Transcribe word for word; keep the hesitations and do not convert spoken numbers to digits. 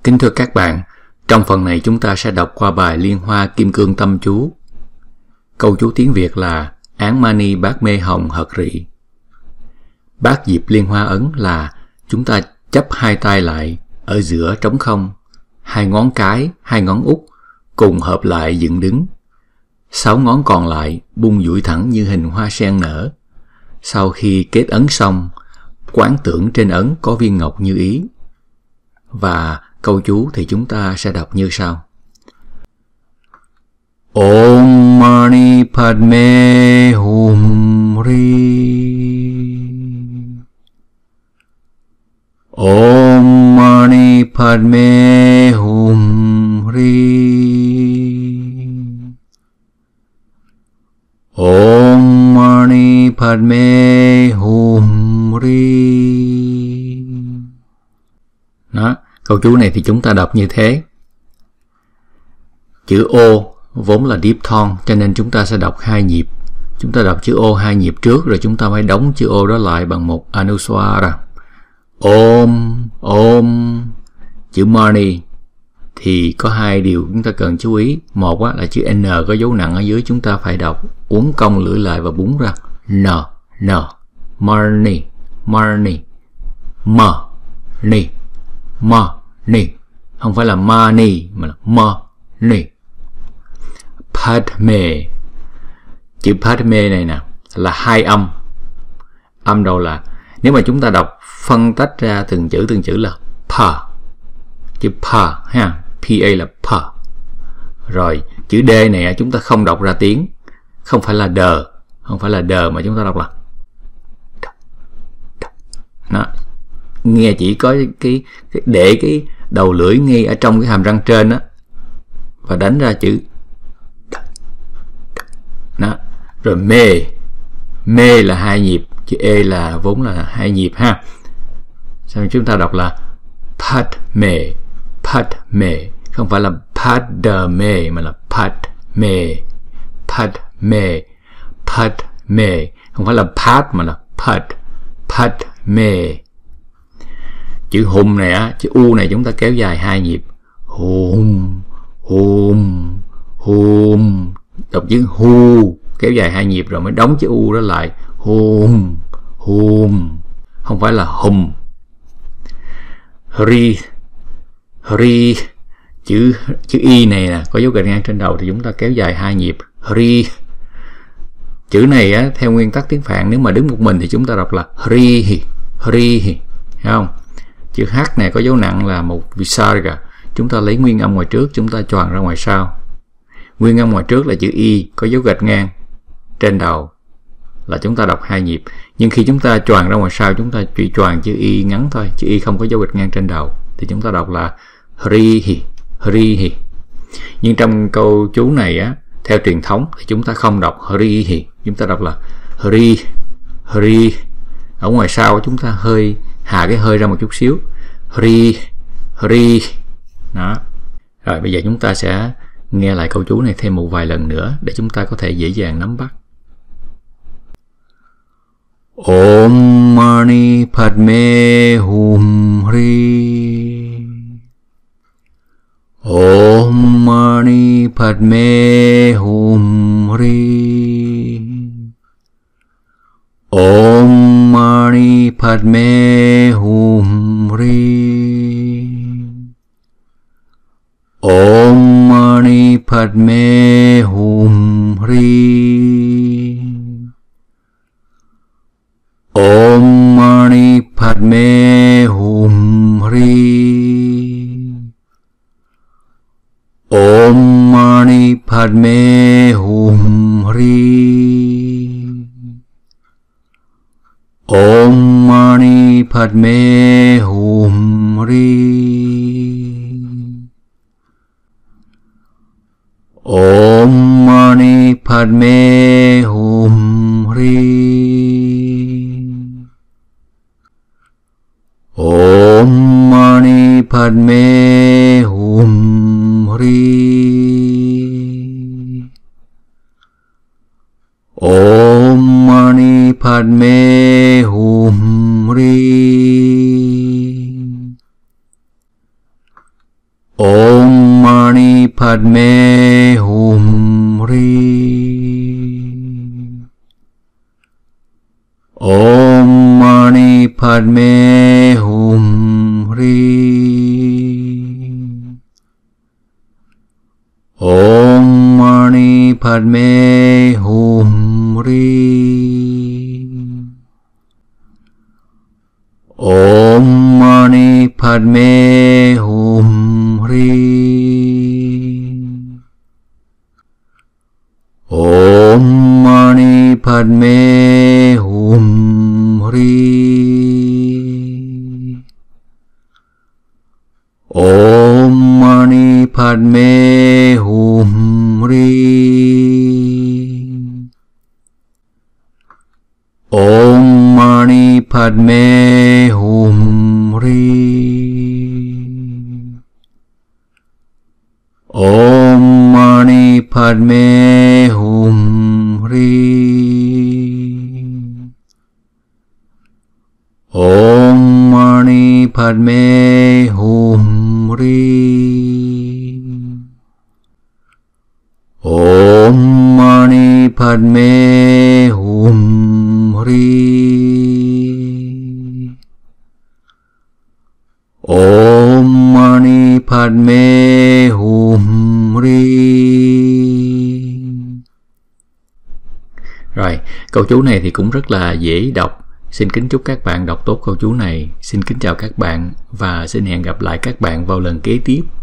Kính thưa các bạn, trong phần này chúng ta sẽ đọc qua bài Liên Hoa Kim Cương Tâm Chú. Câu chú tiếng Việt là Án Mani Bát Mê Hồng Hật Rị. Bát diệp liên hoa ấn là chúng ta chấp hai tay lại ở giữa trống không, hai ngón cái, hai ngón út cùng hợp lại dựng đứng. Sáu ngón còn lại bung duỗi thẳng như hình hoa sen nở. Sau khi kết ấn xong, quán tưởng trên ấn có viên ngọc như ý. Và câu chú thì chúng ta sẽ đọc như sau. Om Mani Padme Hum Ri. Om Mani Padme Hum Ri. Om Mani Padme Hum Ri. Đó, câu chú này thì chúng ta đọc như thế. Chữ O vốn là diphthong cho nên chúng ta sẽ đọc hai nhịp. Chúng ta đọc chữ O hai nhịp trước rồi chúng ta phải đóng chữ O đó lại bằng một anuswara. Om, Om. Chữ Mani thì có hai điều chúng ta cần chú ý. Một á, là chữ N có dấu nặng ở dưới, chúng ta phải đọc uốn cong lưỡi lại và búng ra. N, N. Mani, Mani. M, Ni, Ma, Ni. Không phải là Mani mà là Ma, Ni. Padme. Chữ Padme này nè là hai âm. Âm đầu là, nếu mà chúng ta đọc phân tách ra từng chữ từng chữ là Pa. Chữ Pa ha, Pa là Pa. Rồi chữ D này chúng ta không đọc ra tiếng, không phải là đờ, không phải là đờ mà chúng ta đọc là đó. Nghe chỉ có cái, cái để cái đầu lưỡi ngay ở trong cái hàm răng trên đó và đánh ra chữ đó. Rồi mê, mê là hai nhịp, chữ E là vốn là hai nhịp ha. Sau chúng ta đọc là Padme, Padme, không phải là Padme mà là Padme, Padme, Padme, không phải là Pad mà là Pad, Padme. Chữ hum này á, chữ U này chúng ta kéo dài hai nhịp. Hum, hum, hum. Đọc chữ hu kéo dài hai nhịp rồi mới đóng chữ U đó lại. Hum, hum, không phải là hum. Ri, ri. Chữ chữ Y này nè có dấu gạch ngang trên đầu thì chúng ta kéo dài hai nhịp. Ri. Chữ này á, theo nguyên tắc tiếng Phạn nếu mà đứng một mình thì chúng ta đọc là ri, ri, thấy không? Chữ H này có dấu nặng là một visarga. Chúng ta lấy nguyên âm ngoài trước, chúng ta choàng ra ngoài sau. Nguyên âm ngoài trước là chữ Y có dấu gạch ngang trên đầu là chúng ta đọc hai nhịp. Nhưng khi chúng ta choàng ra ngoài sau, chúng ta chỉ choàng chữ Y ngắn thôi, chữ Y không có dấu gạch ngang trên đầu thì chúng ta đọc là Hrihi, Hrihi. Nhưng trong câu chú này á, theo truyền thống thì chúng ta không đọc Hrihi, chúng ta đọc là Hri, Hri. Ở ngoài sau chúng ta hơi hạ cái hơi ra một chút xíu. Hri, Hri. Đó. Rồi bây giờ chúng ta sẽ nghe lại câu chú này thêm một vài lần nữa để chúng ta có thể dễ dàng nắm bắt. Om Mani Padme Hum Ri. Om Mani Padme Hum Ri. Om Mani Padme Hum Ri. Om Mani Padme Hum Ri. Om Mani Padme Hum Ri. Om Mani Padme Hum Ri. Om Mani Padme Hum Ri. Om Mani Padme Hum Ri. Om Mani Padme Hum Ri. Om Mani Padme Hum Ri. Om Mani Padme Hum Ri. Om Mani Padme Hum Ri. Om Mani Padme Hum Ri. Om Mani Padme Hum Ri. Om Mani Padme Hum Ri. Om Mani Padme Hum Ri. Om Mani Padme Hum Ri. Om Mani Padme Hum Ri. Om Mani Padme Hum Ri. Om Mani Padme Hum Ri. Om Mani Padme Hum Ri. Rồi, câu chú này thì cũng rất là dễ đọc. Xin kính chúc các bạn đọc tốt câu chú này. Xin kính chào các bạn và xin hẹn gặp lại các bạn vào lần kế tiếp.